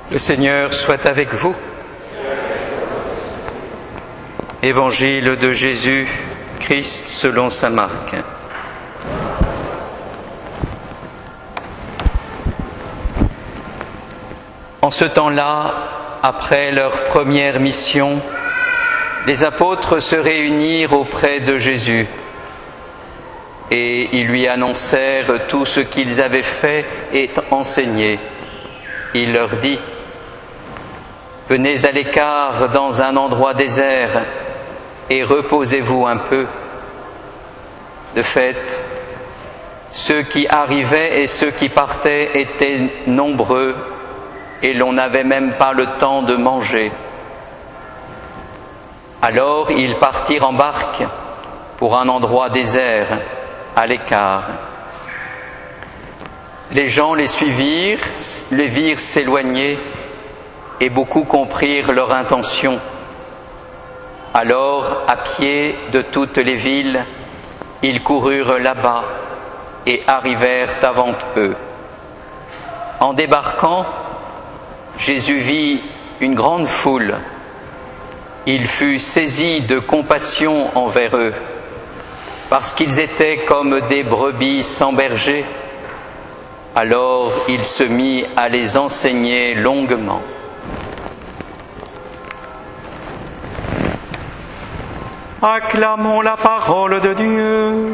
Le Seigneur soit avec vous. Évangile de Jésus-Christ selon saint Marc. En ce temps-là, après leur première mission, les apôtres se réunirent auprès de Jésus et ils lui annoncèrent tout ce qu'ils avaient fait et enseigné. Il leur dit: « Venez à l'écart dans un endroit désert et reposez-vous un peu. » De fait, ceux qui arrivaient et ceux qui partaient étaient nombreux et l'on n'avait même pas le temps de manger. Alors ils partirent en barque pour un endroit désert, à l'écart. Les gens les suivirent, les virent s'éloigner, et beaucoup comprirent leur intention. Alors, à pied de toutes les villes, ils coururent là-bas et arrivèrent avant eux. En débarquant, Jésus vit une grande foule. Il fut saisi de compassion envers eux, parce qu'ils étaient comme des brebis sans berger. Alors il se mit à les enseigner longuement. Acclamons la parole de Dieu.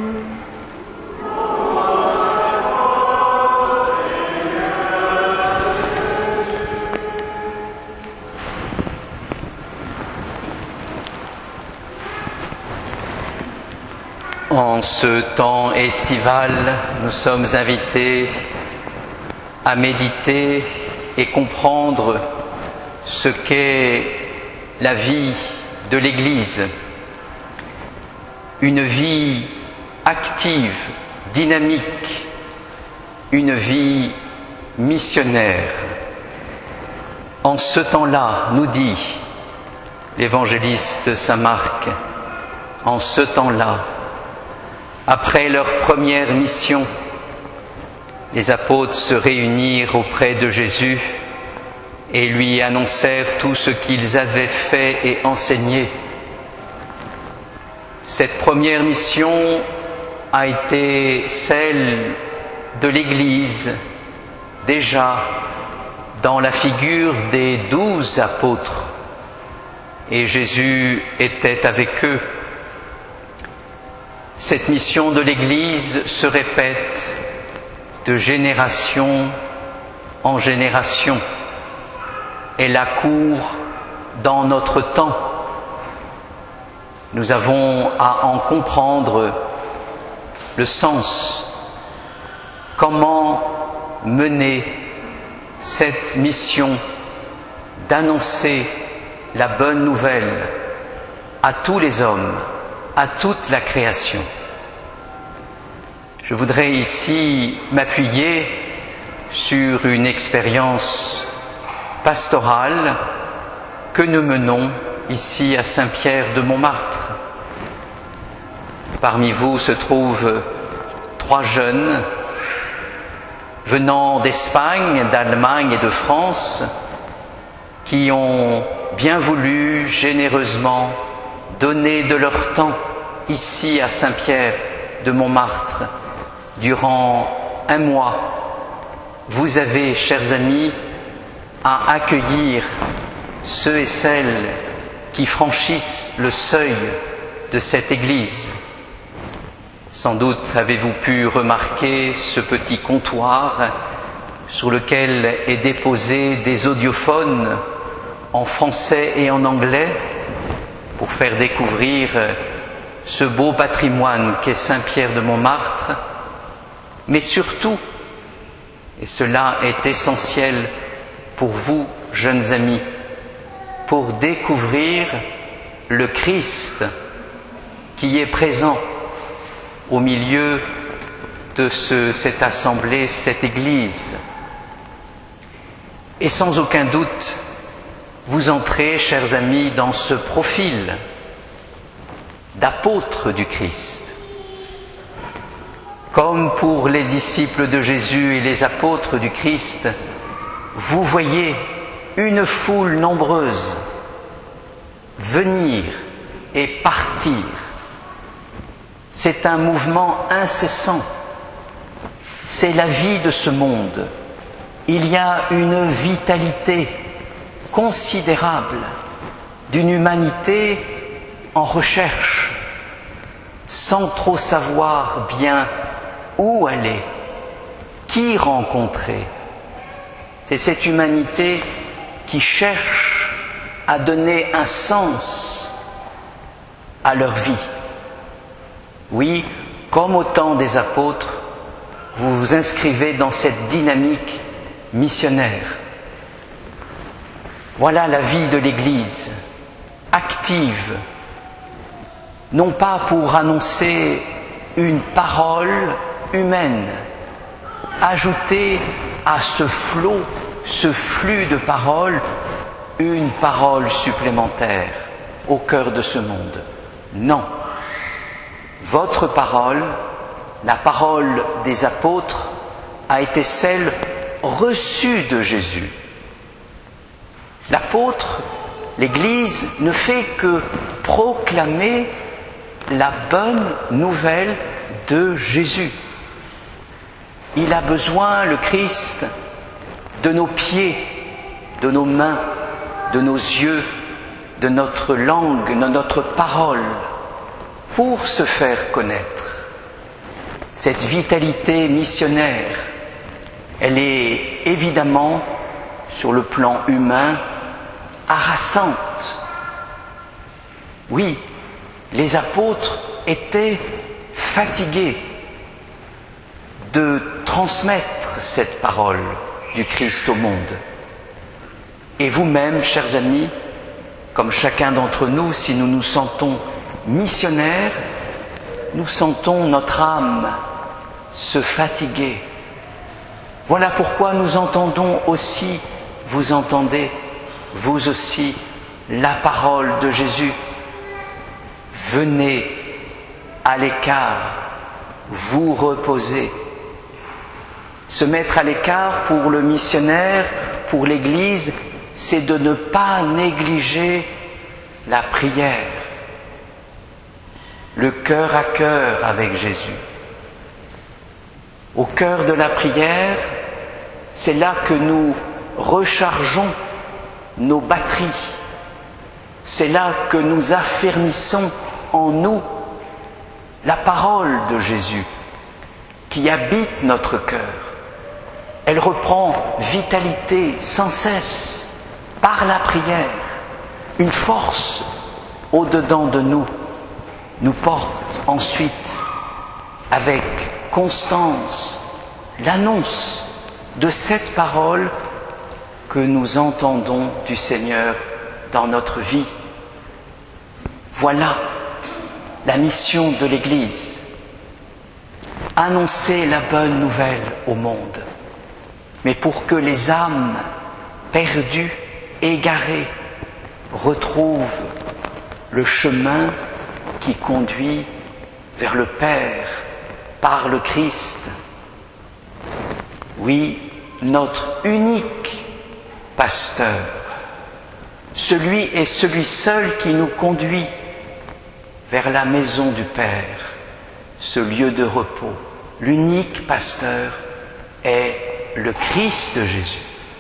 En ce temps estival, nous sommes invités à méditer et comprendre ce qu'est la vie de l'Église. Une vie active, dynamique, une vie missionnaire. En ce temps-là, nous dit l'évangéliste saint Marc, en ce temps-là, après leur première mission, les apôtres se réunirent auprès de Jésus et lui annoncèrent tout ce qu'ils avaient fait et enseigné. Cette première mission a été celle de l'Église, déjà dans la figure des 12 apôtres, et Jésus était avec eux. Cette mission de l'Église se répète de génération en génération. Elle accourt dans notre temps. Nous avons à en comprendre le sens. Comment mener cette mission d'annoncer la bonne nouvelle à tous les hommes, à toute la création. Je voudrais ici m'appuyer sur une expérience pastorale que nous menons ici à Saint-Pierre de Montmartre. Parmi vous se trouvent 3 jeunes venant d'Espagne, d'Allemagne et de France qui ont bien voulu généreusement donner de leur temps ici à Saint-Pierre de Montmartre durant 1 mois. Vous avez, chers amis, à accueillir ceux et celles qui franchissent le seuil de cette église. Sans doute avez-vous pu remarquer ce petit comptoir sur lequel est déposé des audiophones en français et en anglais pour faire découvrir ce beau patrimoine qu'est Saint-Pierre de Montmartre, mais surtout, et cela est essentiel pour vous, jeunes amis, pour découvrir le Christ qui est présent au milieu de cette assemblée, cette Église. Et sans aucun doute, vous entrez, chers amis, dans ce profil d'apôtre du Christ. Comme pour les disciples de Jésus et les apôtres du Christ, vous voyez une foule nombreuse venir et partir. C'est un mouvement incessant. C'est la vie de ce monde. Il y a une vitalité considérable d'une humanité en recherche, sans trop savoir bien où aller, qui rencontrer. C'est cette humanité qui cherche à donner un sens à leur vie. Oui, comme au temps des apôtres, vous vous inscrivez dans cette dynamique missionnaire. Voilà la vie de l'Église, active, non pas pour annoncer une parole humaine, ajouter à ce flot, ce flux de paroles, une parole supplémentaire au cœur de ce monde. Non. Votre parole, la parole des apôtres, a été celle reçue de Jésus. L'apôtre, l'Église, ne fait que proclamer la bonne nouvelle de Jésus. Il a besoin, le Christ, de nos pieds, de nos mains, de nos yeux, de notre langue, de notre parole, pour se faire connaître. Cette vitalité missionnaire, elle est évidemment, sur le plan humain, harassante. Oui, les apôtres étaient fatigués de transmettre cette parole du Christ au monde. Et vous-même, chers amis, comme chacun d'entre nous, si nous nous sentons missionnaires, nous sentons notre âme se fatiguer. Voilà pourquoi nous entendons aussi, vous entendez, vous aussi, la parole de Jésus. Venez à l'écart, vous reposez. Se mettre à l'écart pour le missionnaire, pour l'Église, c'est de ne pas négliger la prière, le cœur à cœur avec Jésus. Au cœur de la prière, c'est là que nous rechargeons nos batteries. C'est là que nous affermissons en nous la parole de Jésus qui habite notre cœur. Elle reprend vitalité sans cesse par la prière. Une force au-dedans de nous nous porte ensuite avec constance l'annonce de cette parole que nous entendons du Seigneur dans notre vie. Voilà la mission de l'Église. Annoncer la bonne nouvelle au monde, mais pour que les âmes perdues, égarées, retrouvent le chemin qui conduit vers le Père par le Christ. Oui, notre unique pasteur, celui et celui seul qui nous conduit vers la maison du Père, ce lieu de repos. L'unique pasteur est le Christ Jésus.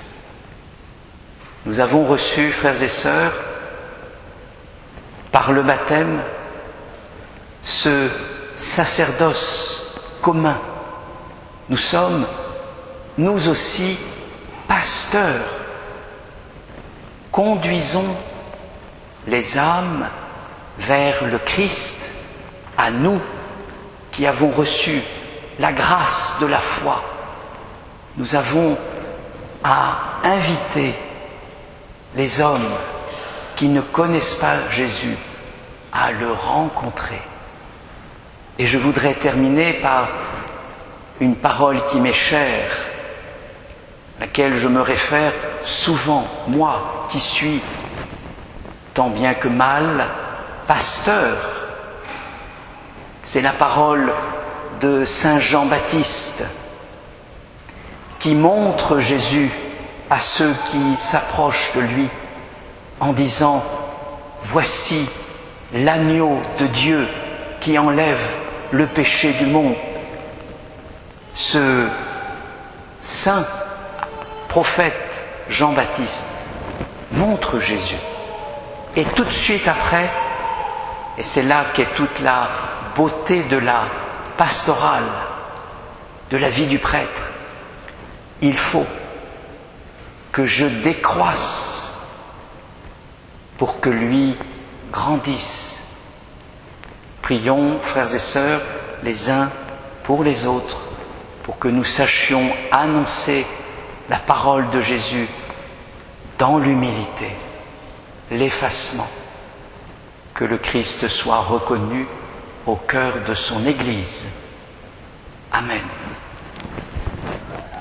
Nous avons reçu, frères et sœurs, par le baptême, ce sacerdoce commun. Nous sommes, nous aussi, pasteurs. Conduisons les âmes vers le Christ, à nous qui avons reçu la grâce de la foi. Nous avons à inviter les hommes qui ne connaissent pas Jésus à le rencontrer. Et je voudrais terminer par une parole qui m'est chère, à laquelle je me réfère souvent, moi qui suis, tant bien que mal, pasteur. C'est la parole de Saint Jean-Baptiste qui montre Jésus à ceux qui s'approchent de lui en disant « Voici l'agneau de Dieu qui enlève le péché du monde ». Ce saint prophète Jean-Baptiste montre Jésus. Et tout de suite après, et c'est là qu'est toute la beauté de la pastorale, de la vie du prêtre, il faut que je décroisse pour que lui grandisse. Prions, frères et sœurs, les uns pour les autres, pour que nous sachions annoncer la parole de Jésus dans l'humilité, l'effacement, que le Christ soit reconnu au cœur de son Église. Amen.